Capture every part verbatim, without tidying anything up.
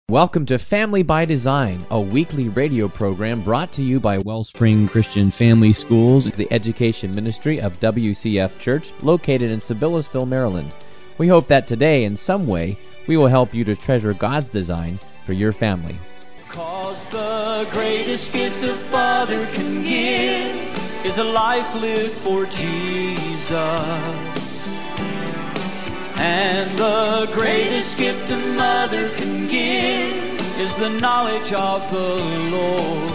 Welcome to Family by Design, a weekly radio program brought to you by Wellspring Christian Family Schools, the education ministry of W C F Church, located in Sibyllesville, Maryland. We hope that today, in some way, we will help you to treasure God's design for your family. 'Cause the greatest gift a father can give is a life lived for Jesus. And the greatest gift a mother can give is the knowledge of the Lord.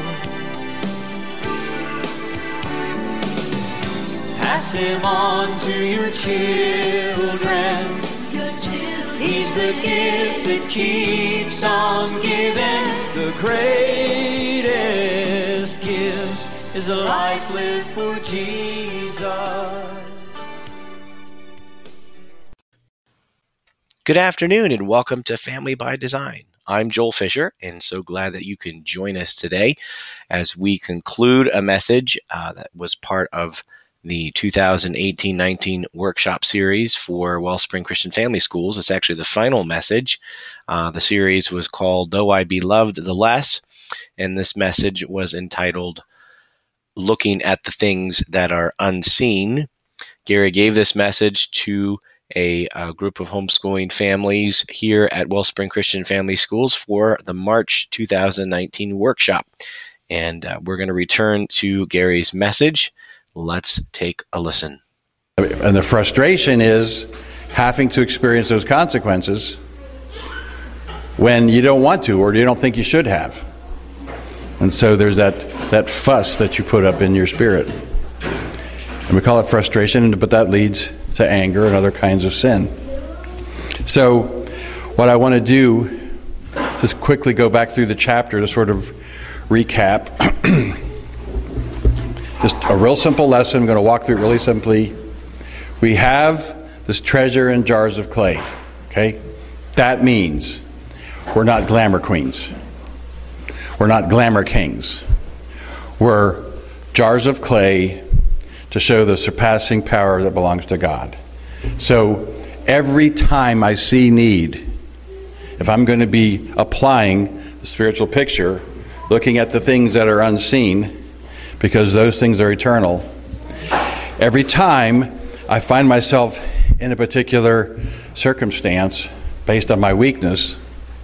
Pass him on to your children. Your children. He's the gift that keeps on giving. The greatest gift is a life lived for Jesus. Good afternoon and welcome to Family by Design. I'm Joel Fisher and so glad that you can join us today as we conclude a message uh, that was part of the two thousand eighteen nineteen workshop series for Wellspring Christian Family Schools. It's actually the final message. Uh, the series was called Though I Be Loved the Less, and this message was entitled Looking at the Things That Are Unseen. Gary gave this message to A, a group of homeschooling families here at Wellspring Christian Family Schools for the March two thousand nineteen workshop. And uh, we're going to return to Gary's message. Let's take a listen. And the frustration is having to experience those consequences when you don't want to or you don't think you should have. And so there's that, that fuss that you put up in your spirit. And we call it frustration, but that leads to anger and other kinds of sin. So what I want to do, just quickly go back through the chapter to sort of recap. Just a real simple lesson. I'm going to walk through it really simply. We have this treasure in jars of clay. Okay? That means we're not glamour queens. We're not glamour kings. We're jars of clay to show the surpassing power that belongs to God. So every time I see need, if I'm going to be applying the spiritual picture, looking at the things that are unseen, because those things are eternal, every time I find myself in a particular circumstance based on my weakness,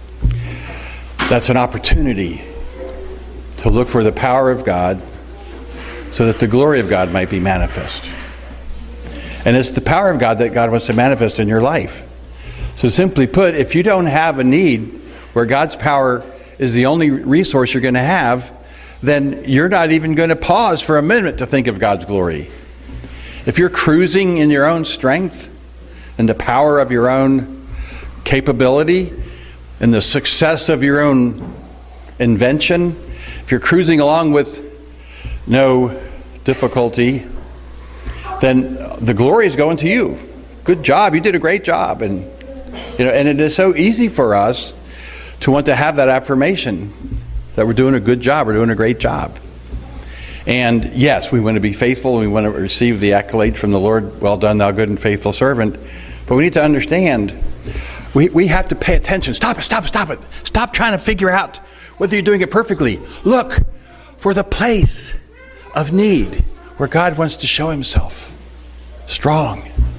that's an opportunity to look for the power of God so that the glory of God might be manifest. And it's the power of God that God wants to manifest in your life. So simply put, if you don't have a need where God's power is the only resource you're going to have, then you're not even going to pause for a minute to think of God's glory. If you're cruising in your own strength and the power of your own capability and the success of your own invention, if you're cruising along with no difficulty, then the glory is going to you. Good job. You did a great job. And you know, and it is so easy for us to want to have that affirmation that we're doing a good job, we're doing a great job. And yes, we want to be faithful and we want to receive the accolade from the Lord, well done, thou good and faithful servant. But we need to understand, we, we have to pay attention. Stop it, stop it, stop it. Stop trying to figure out whether you're doing it perfectly. Look for the place of need where God wants to show himself strong,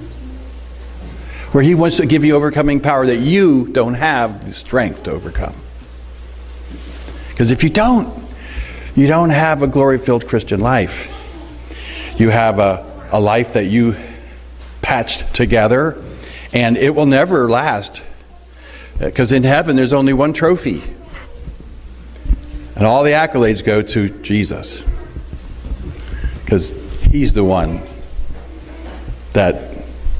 where he wants to give you overcoming power that you don't have the strength to overcome. Because if you don't, you don't have a glory-filled Christian life. You have a, a life that you patched together, and it will never last. Because in heaven, there's only one trophy. And all the accolades go to Jesus. Because he's the one that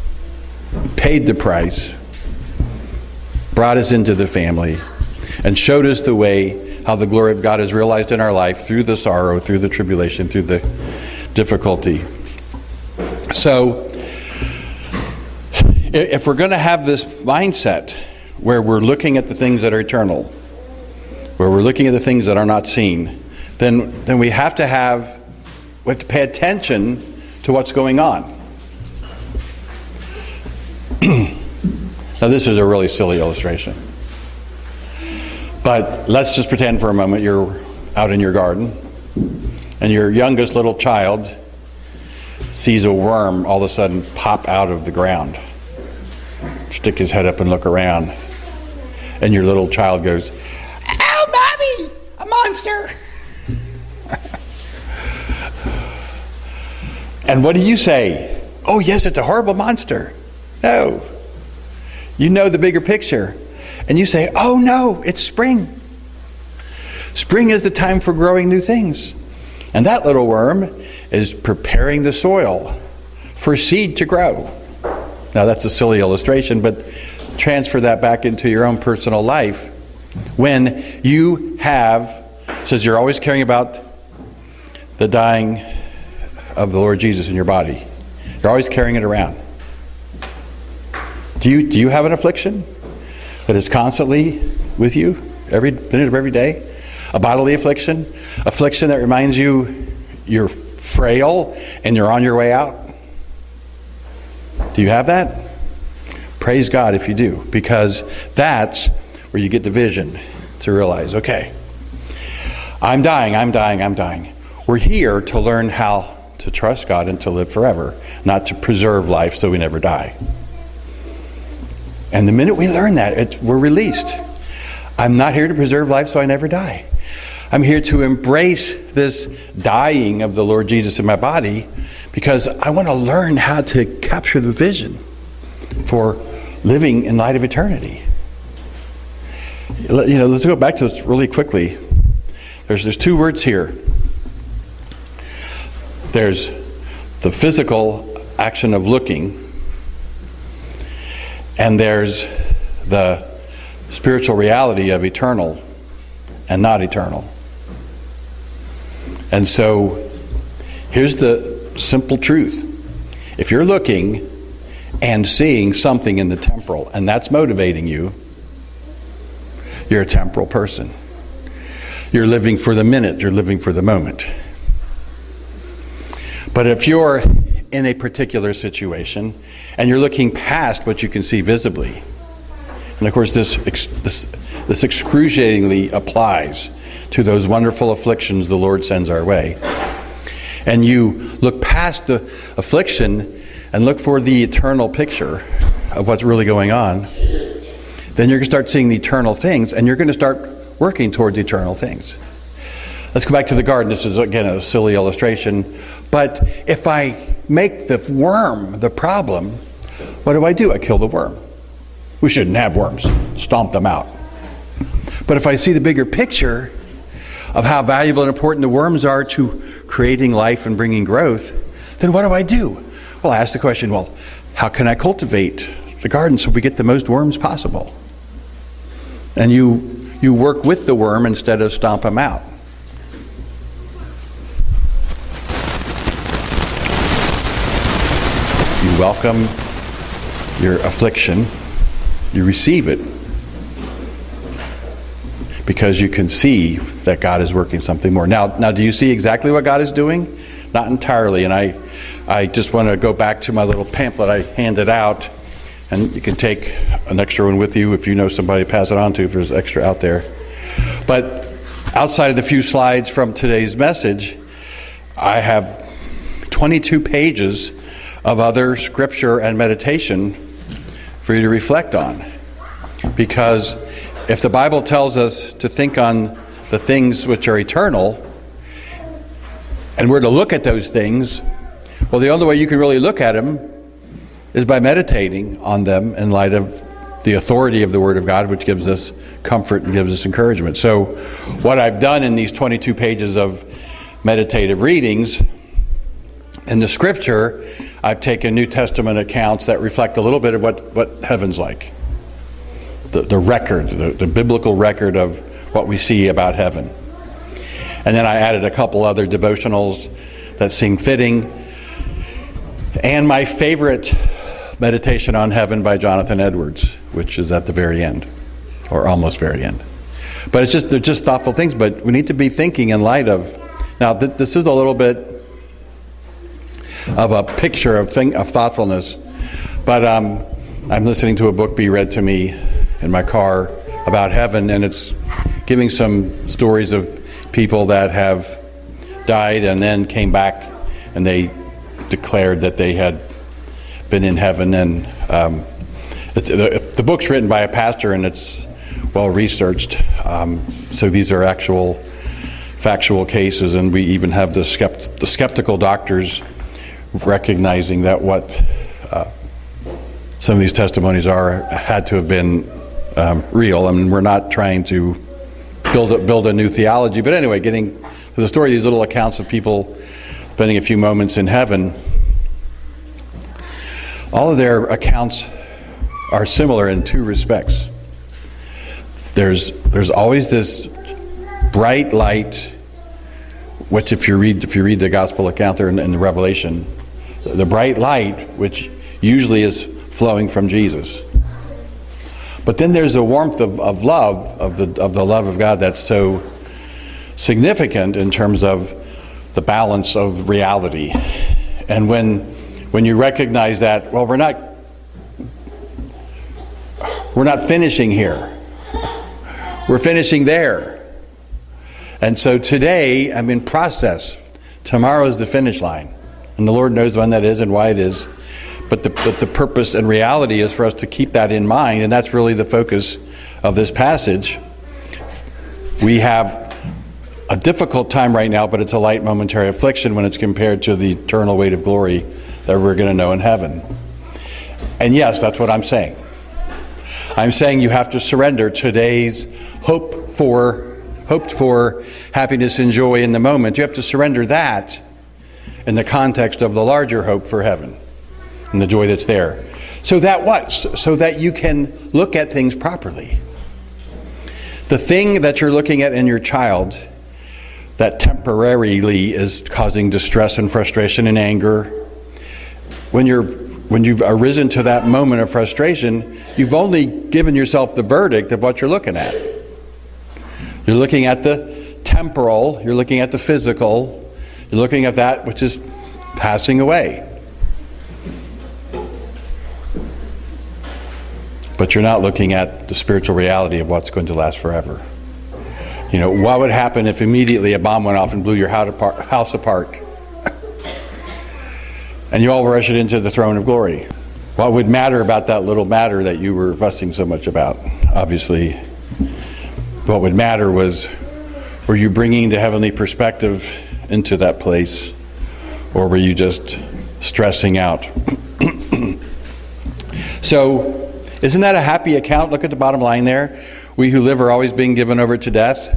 paid the price, brought us into the family, and showed us the way how the glory of God is realized in our life through the sorrow, through the tribulation, through the difficulty. So, if we're going to have this mindset where we're looking at the things that are eternal, where we're looking at the things that are not seen, then then we have to have we have to pay attention to what's going on. Now, this is a really silly illustration. But let's just pretend for a moment you're out in your garden, and your youngest little child sees a worm all of a sudden pop out of the ground, stick his head up and look around, and your little child goes, "Oh, Mommy, a monster!" And what do you say? "Oh, yes, it's a horrible monster." No. You know the bigger picture. And you say, "Oh, no, it's spring. Spring is the time for growing new things." And that little worm is preparing the soil for seed to grow. Now, that's a silly illustration, but transfer that back into your own personal life. When you have, says you're always caring about the dying of the Lord Jesus in your body. You're always carrying it around. Do you, do you have an affliction that is constantly with you every minute of every day? A bodily affliction? Affliction that reminds you you're frail and you're on your way out? Do you have that? Praise God if you do, because that's where you get the vision to realize, okay, I'm dying, I'm dying, I'm dying. We're here to learn how to trust God and to live forever, not to preserve life so we never die. And the minute we learn that, it, we're released. I'm not here to preserve life so I never die. I'm here to embrace this dying of the Lord Jesus in my body because I want to learn how to capture the vision for living in light of eternity. You know, let's go back to this really quickly. There's there's two words here. There's the physical action of looking, and there's the spiritual reality of eternal and not eternal. And so here's the simple truth. If you're looking and seeing something in the temporal, and that's motivating you, you're a temporal person. You're living for the minute, you're living for the moment. But if you're in a particular situation and you're looking past what you can see visibly, and of course this this, this excruciatingly applies to those wonderful afflictions the Lord sends our way, and you look past the affliction and look for the eternal picture of what's really going on, then you're going to start seeing the eternal things, and you're going to start working towards eternal things. Let's go back to the garden. This is, again, a silly illustration. But if I make the worm the problem, what do I do? I kill the worm. We shouldn't have worms. Stomp them out. But if I see the bigger picture of how valuable and important the worms are to creating life and bringing growth, then what do I do? Well, I ask the question, well, how can I cultivate the garden so we get the most worms possible? And you you work with the worm instead of stomp him out. You welcome your affliction, you receive it, because you can see that God is working something more. Now, now, do you see exactly what God is doing? Not entirely, and I, I just want to go back to my little pamphlet I handed out, and you can take an extra one with you if you know somebody to pass it on to, if there's extra out there. But outside of the few slides from today's message, I have twenty-two pages of other scripture and meditation for you to reflect on. Because if the Bible tells us to think on the things which are eternal, and we're to look at those things, well, the only way you can really look at them is by meditating on them in light of the authority of the Word of God, which gives us comfort and gives us encouragement. So what I've done in these twenty-two pages of meditative readings in the Scripture, I've taken New Testament accounts that reflect a little bit of what, what heaven's like. The, the record, the, the biblical record of what we see about heaven. And then I added a couple other devotionals that seemed fitting. And my favorite meditation on heaven by Jonathan Edwards, which is at the very end, or almost very end. But it's just they're just thoughtful things, but we need to be thinking in light of. Now, th- this is a little bit of a picture of thing of thoughtfulness, but um, I'm listening to a book be read to me in my car about heaven, and it's giving some stories of people that have died and then came back and they declared that they had been in heaven. And um, it's, the, the book's written by a pastor and it's well researched. Um, so these are actual factual cases, and we even have the, skept- the skeptical doctors recognizing that what uh, some of these testimonies are had to have been um, real. I mean, we're not trying to build a, build a new theology, but anyway, getting to the story, these little accounts of people spending a few moments in heaven, all of their accounts are similar in two respects. There's there's always this bright light, which if you read if you read the gospel account there in, in the Revelation, the bright light, which usually is flowing from Jesus. But then there's a warmth of, of love, of the of the love of God that's so significant in terms of the balance of reality. And when when you recognize that, well, we're not we're not finishing here. We're finishing there. And so today I'm in process. Tomorrow is the finish line. And the Lord knows when that is and why it is. But the, but the purpose and reality is for us to keep that in mind. And that's really the focus of this passage. We have a difficult time right now, but it's a light momentary affliction when it's compared to the eternal weight of glory that we're going to know in heaven. And yes, that's what I'm saying. I'm saying you have to surrender today's hope for, hoped for happiness and joy in the moment. You have to surrender that in the context of the larger hope for heaven and the joy that's there. So that what? So that you can look at things properly. The thing that you're looking at in your child that temporarily is causing distress and frustration and anger, when you're when you've arisen to that moment of frustration, you've only given yourself the verdict of what you're looking at. You're looking at the temporal, you're looking at the physical, you're looking at that which is passing away. But you're not looking at the spiritual reality of what's going to last forever. You know, what would happen if immediately a bomb went off and blew your house apart? And you all were ushered into the throne of glory. What would matter about that little matter that you were fussing so much about? Obviously, what would matter was, were you bringing the heavenly perspective into that place, or were you just stressing out? So, isn't that a happy account? Look at the bottom line there. We who live are always being given over to death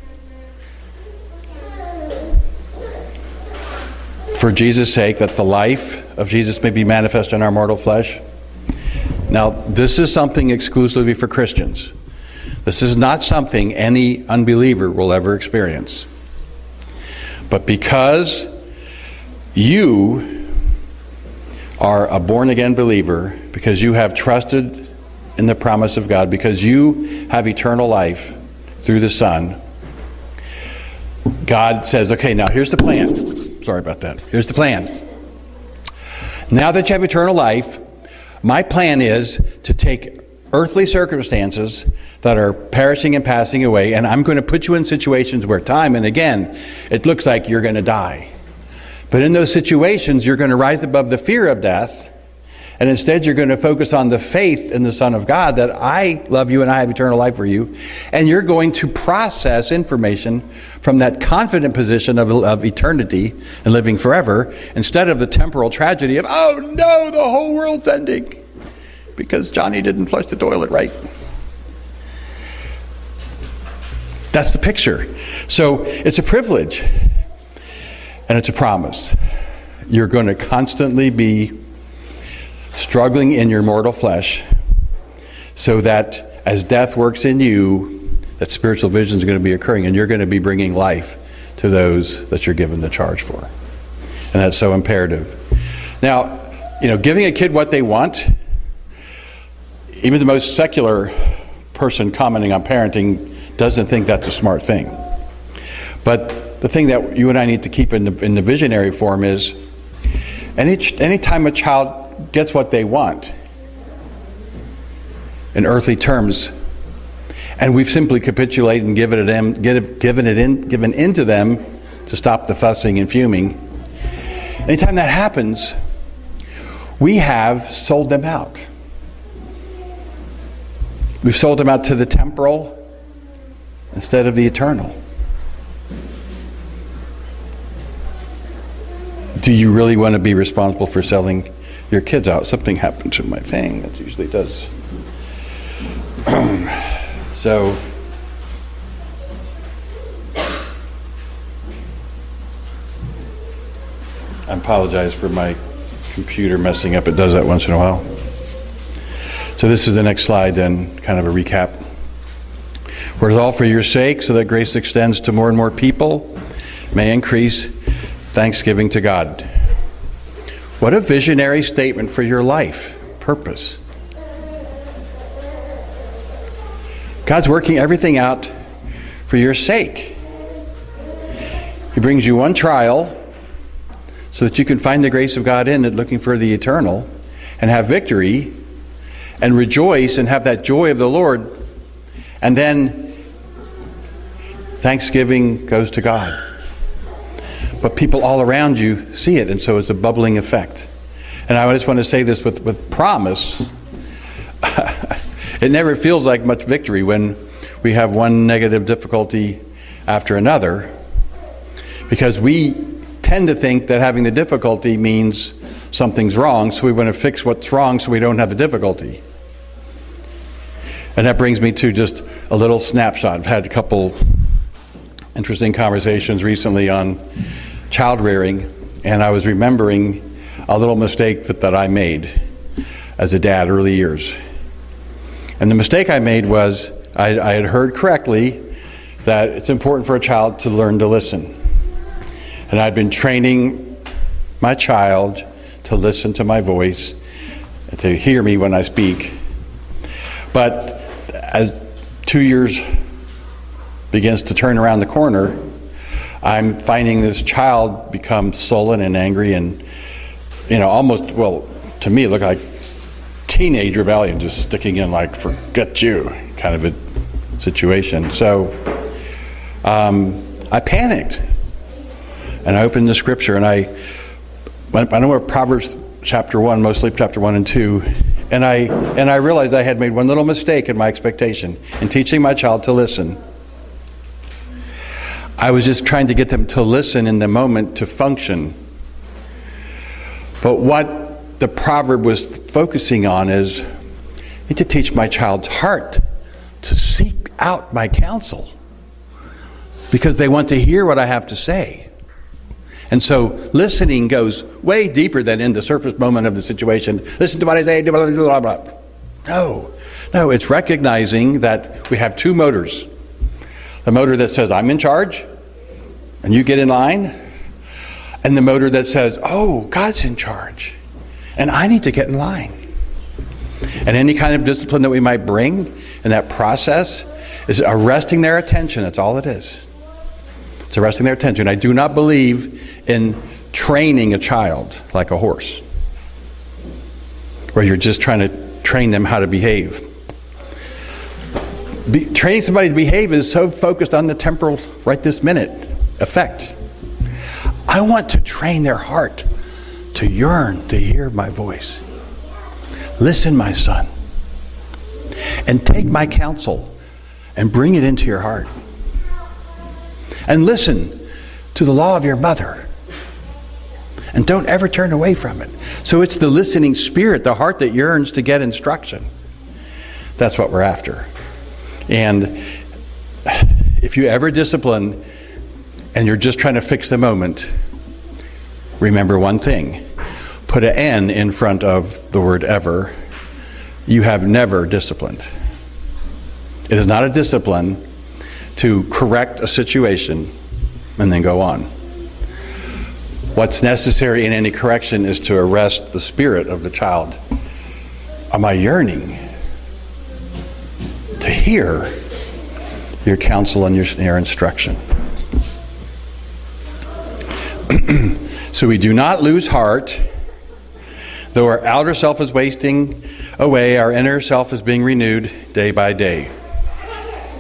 for Jesus' sake, that the life of Jesus may be manifest in our mortal flesh. Now, this is something exclusively for Christians. This is not something any unbeliever will ever experience. But because you are a born-again believer, because you have trusted in the promise of God, because you have eternal life through the Son, God says, okay, now here's the plan. Sorry about that. Here's the plan. Now that you have eternal life, my plan is to take earthly circumstances that are perishing and passing away, and I'm going to put you in situations where time and again, it looks like you're going to die. But in those situations, you're going to rise above the fear of death, and instead you're going to focus on the faith in the Son of God, that I love you and I have eternal life for you. And you're going to process information from that confident position of, of eternity and living forever, instead of the temporal tragedy of, oh no, the whole world's ending because Johnny didn't flush the toilet right. That's the picture. So it's a privilege and it's a promise. You're going to constantly be struggling in your mortal flesh, so that as death works in you, that spiritual vision is going to be occurring, and you're going to be bringing life to those that you're given the charge for. And that's so imperative. Now, you know, giving a kid what they want, even the most secular person commenting on parenting doesn't think that's a smart thing. But the thing that you and I need to keep in the, in the visionary form is, any any time a child gets what they want in earthly terms, And we've simply capitulated and given it in, given it in, given into them to stop the fussing and fuming. Anytime that happens, we have sold them out. We've sold them out to the temporal instead of the eternal. Do you really want to be responsible for selling your kids out? Something happened to my thing. That usually does. So, I apologize for my computer messing up. It does that once in a while. So this is the next slide then, kind of a recap. We're all for your sake, so that grace extends to more and more people, may increase thanksgiving to God. What a visionary statement for your life purpose. God's working everything out for your sake. He brings you one trial so that you can find the grace of God in it, looking for the eternal, and have victory, and rejoice and have that joy of the Lord. And then thanksgiving goes to God. But people all around you see it, and so it's a bubbling effect. And I just want to say this with, with promise. It never feels like much victory when we have one negative difficulty after another, because we tend to think that having the difficulty means something's wrong, so we want to fix what's wrong so we don't have the difficulty. And that brings me to just a little snapshot. I've had a couple interesting conversations recently on child rearing, and I was remembering a little mistake that, that I made as a dad early years. And the mistake I made was I, I had heard correctly that it's important for a child to learn to listen. And I'd been training my child to listen to my voice, to hear me when I speak. But as two years begins to turn around the corner, I'm finding this child become sullen and angry and, you know, almost, well, to me, it looked like teenage rebellion, just sticking in like, forget you, kind of a situation. So um, I panicked. And I opened the scripture, and I went, I know Proverbs chapter one, mostly chapter one and two, and I and I realized I had made one little mistake in my expectation in teaching my child to listen. I was just trying to get them to listen in the moment to function. But what the proverb was focusing on is, I need to teach my child's heart to seek out my counsel, because they want to hear what I have to say. And so listening goes way deeper than in the surface moment of the situation. Listen to what I say, blah, blah, blah, blah. No, no, it's recognizing that we have two motors. The motor that says, I'm in charge, and you get in line. And the motor that says, oh, God's in charge, and I need to get in line. And any kind of discipline that we might bring in that process is arresting their attention. That's all it is. It's arresting their attention. I do not believe in training a child like a horse, where you're just trying to train them how to behave. Be, training somebody to behave is so focused on the temporal, right this minute, effect. I want to train their heart to yearn to hear my voice. Listen, my son, and take my counsel and bring it into your heart. And listen to the law of your mother. And don't ever turn away from it. So it's the listening spirit, the heart that yearns to get instruction. That's what we're after. And if you ever discipline and you're just trying to fix the moment, remember one thing. Put an N in front of the word ever. You have never disciplined. It is not a discipline to correct a situation and then go on. What's necessary in any correction is to arrest the spirit of the child. Am I yearning to hear your counsel and your, your instruction? So we do not lose heart. Though our outer self is wasting away, our inner self is being renewed day by day.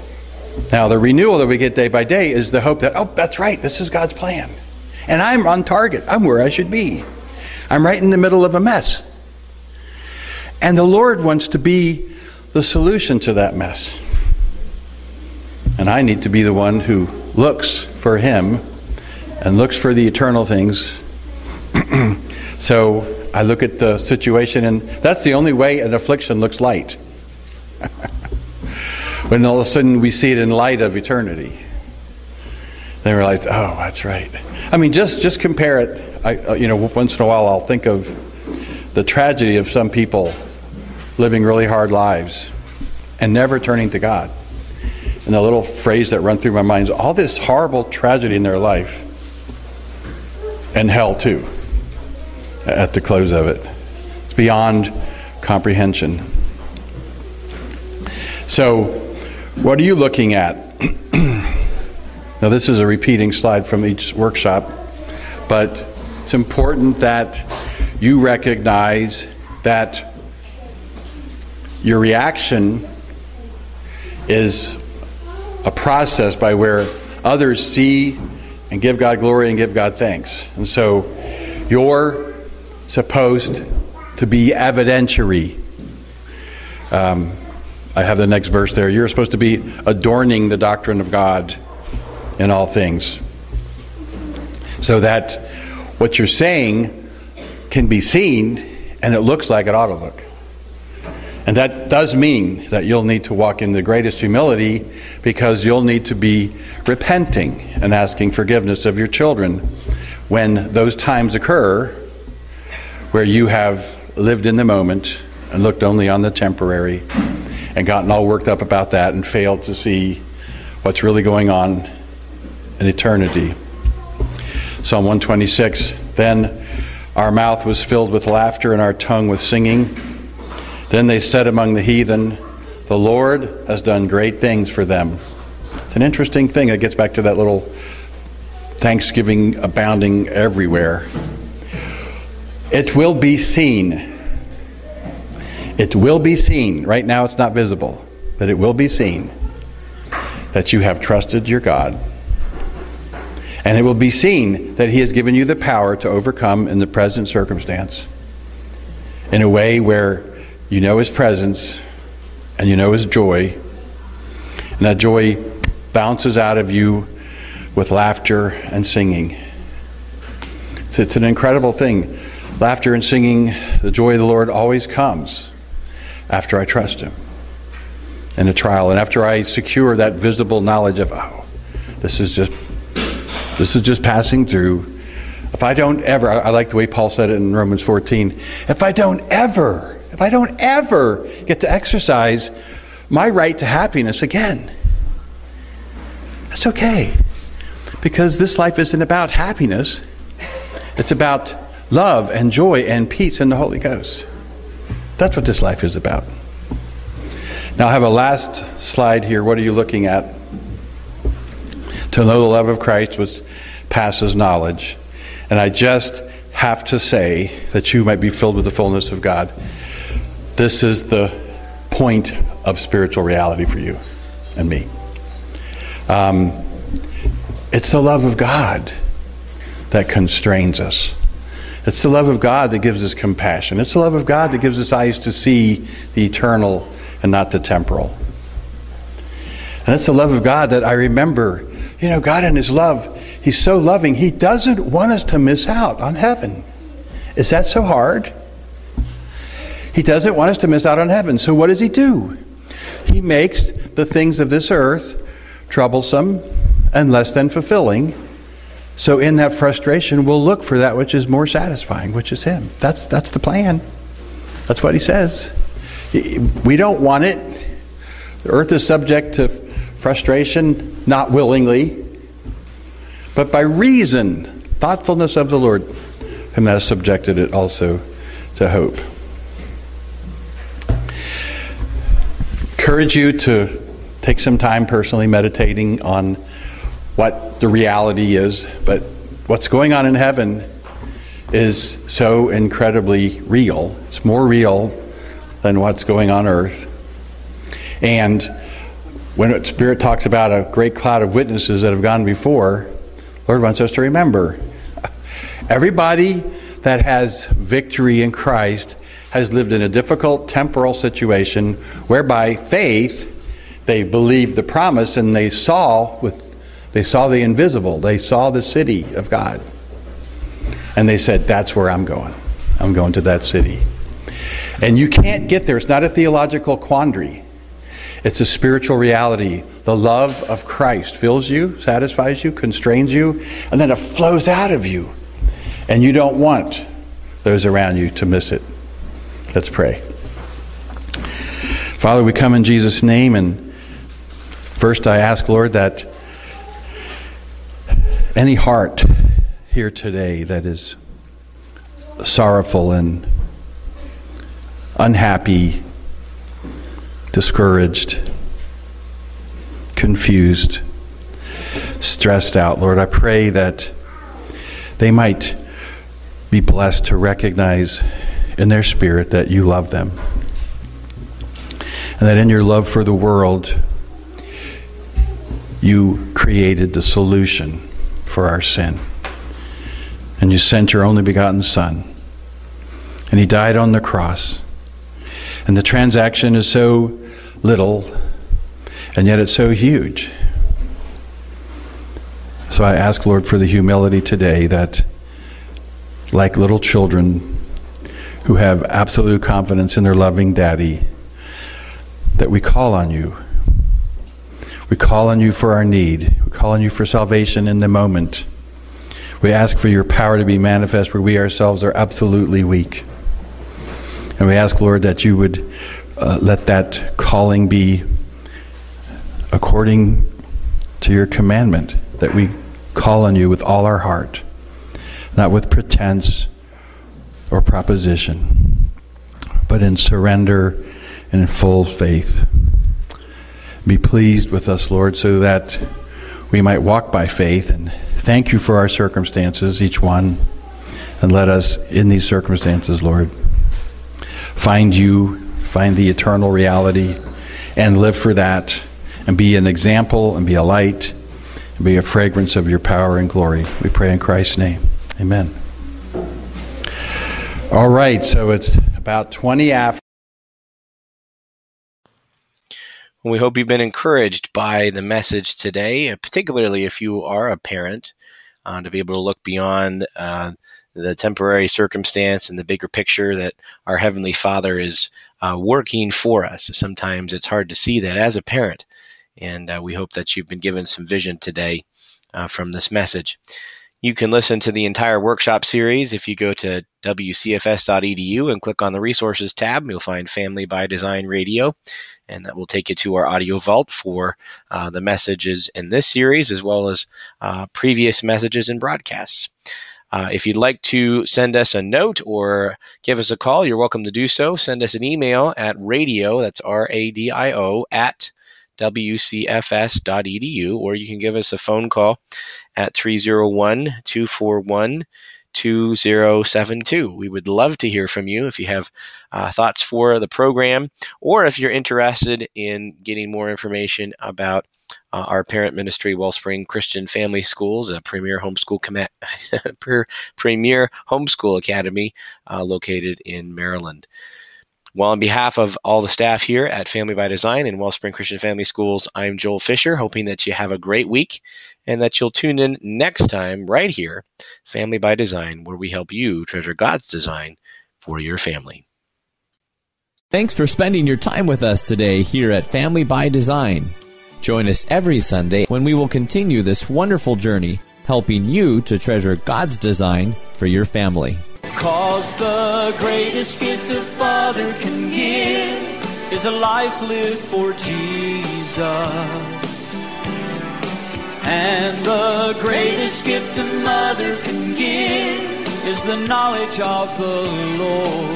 Now, the renewal that we get day by day is the hope that, oh, that's right, this is God's plan. And I'm on target. I'm where I should be. I'm right in the middle of a mess. And the Lord wants to be the solution to that mess. And I need to be the one who looks for Him and looks for the eternal things. So I look at the situation, and that's the only way an affliction looks light. When all of a sudden we see it in light of eternity. Then realize, oh, that's right. I mean, just, just compare it. I, you know, once in a while I'll think of the tragedy of some people living really hard lives and never turning to God. And the little phrase that runs through my mind is all this horrible tragedy in their life and hell too at the close of it. It's beyond comprehension. So, what are you looking at? Now, this is a repeating slide from each workshop, but it's important that you recognize that your reaction is a process by where others see and give God glory and give God thanks. And so you're supposed to be evidentiary. Um, I have the next verse there. You're supposed to be adorning the doctrine of God in all things, so that what you're saying can be seen and it looks like it ought to look. And that does mean that you'll need to walk in the greatest humility, because you'll need to be repenting and asking forgiveness of your children when those times occur where you have lived in the moment and looked only on the temporary and gotten all worked up about that and failed to see what's really going on in eternity. Psalm one twenty-six, then our mouth was filled with laughter and our tongue with singing. Then they said among the heathen, the Lord has done great things for them. It's an interesting thing. It gets back to that little thanksgiving abounding everywhere. It will be seen. It will be seen. Right now it's not visible, but it will be seen that you have trusted your God. And it will be seen that He has given you the power to overcome in the present circumstance in a way where you know His presence and you know His joy. And that joy bounces out of you with laughter and singing. So it's an incredible thing. Laughter and singing, the joy of the Lord always comes after I trust Him in a trial. And after I secure that visible knowledge of, oh, this is just This is just passing through. If I don't ever, I like the way Paul said it in Romans fourteen, if I don't ever, if I don't ever get to exercise my right to happiness again, that's okay. Because this life isn't about happiness. It's about love and joy and peace in the Holy Ghost. That's what this life is about. Now I have a last slide here. What are you looking at? To know the love of Christ was passes knowledge. And I just have to say that you might be filled with the fullness of God. This is the point of spiritual reality for you and me. Um, it's the love of God that constrains us. It's the love of God that gives us compassion. It's the love of God that gives us eyes to see the eternal and not the temporal. And it's the love of God that I remember. You know, God in His love, He's so loving. He doesn't want us to miss out on heaven. Is that so hard? He doesn't want us to miss out on heaven. So what does He do? He makes the things of this earth troublesome and less than fulfilling. So in that frustration, we'll look for that which is more satisfying, which is Him. That's, that's the plan. That's what He says. We don't want it. The earth is subject to frustration, not willingly, but by reason, thoughtfulness of the Lord, whom has subjected it also to hope. Encourage you to take some time personally meditating on what the reality is, but what's going on in heaven is so incredibly real. It's more real than what's going on earth. And when the Spirit talks about a great cloud of witnesses that have gone before, Lord wants us to remember, everybody that has victory in Christ has lived in a difficult temporal situation whereby faith, they believed the promise and they saw with they saw the invisible. They saw the city of God. And they said, that's where I'm going. I'm going to that city. And you can't get there. It's not a theological quandary. It's a spiritual reality. The love of Christ fills you, satisfies you, constrains you, and then it flows out of you. And you don't want those around you to miss it. Let's pray. Father, we come in Jesus' name, and first I ask, Lord, that any heart here today that is sorrowful and unhappy, discouraged, confused, stressed out, Lord, I pray that they might be blessed to recognize in their spirit that you love them. And that in your love for the world, you created the solution for our sin. And you sent your only begotten Son. And he died on the cross. And the transaction is so little, and yet it's so huge. So I ask, Lord, for the humility today that, like little children who have absolute confidence in their loving daddy, that we call on you. We call on you for our need. We call on you for salvation in the moment. We ask for your power to be manifest where we ourselves are absolutely weak. And we ask, Lord, that you would uh, let that calling be according to your commandment, that we call on you with all our heart, not with pretense or proposition, but in surrender and in full faith. Be pleased with us, Lord, so that we might walk by faith, and thank you for our circumstances, each one, and let us, in these circumstances, Lord, find you, find the eternal reality, and live for that, and be an example, and be a light, and be a fragrance of your power and glory. We pray in Christ's name. Amen. All right, so it's about twenty after. We hope you've been encouraged by the message today, particularly if you are a parent, uh, to be able to look beyond uh, the temporary circumstance and the bigger picture that our Heavenly Father is uh, working for us. Sometimes it's hard to see that as a parent, and uh, we hope that you've been given some vision today uh, from this message. You can listen to the entire workshop series if you go to w c f s dot e d u and click on the Resources tab. You'll find Family by Design Radio, and that will take you to our audio vault for uh, the messages in this series, as well as uh, previous messages and broadcasts. Uh, if you'd like to send us a note or give us a call, you're welcome to do so. Send us an email at radio, that's R A D I O, at w c f s dot e d u, or you can give us a phone call at three oh one, two four one, two oh seven two. We would love to hear from you if you have uh, thoughts for the program, or if you're interested in getting more information about uh, our parent ministry, Wellspring Christian Family Schools, a premier homeschool com- premier homeschool academy uh, located in Maryland. Well, on behalf of all the staff here at Family by Design and Wellspring Christian Family Schools, I'm Joel Fisher, hoping that you have a great week and that you'll tune in next time right here, Family by Design, where we help you treasure God's design for your family. Thanks for spending your time with us today here at Family by Design. Join us every Sunday when we will continue this wonderful journey, helping you to treasure God's design for your family. 'Cause the greatest gift a father can give is a life lived for Jesus. And the greatest gift a mother can give is the knowledge of the Lord.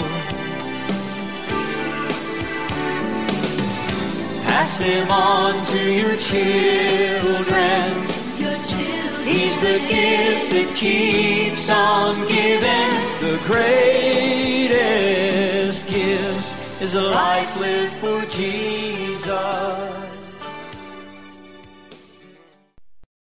Pass him on to your children. Your children. He's the gift that keeps on giving. The greatest gift is a life lived for Jesus.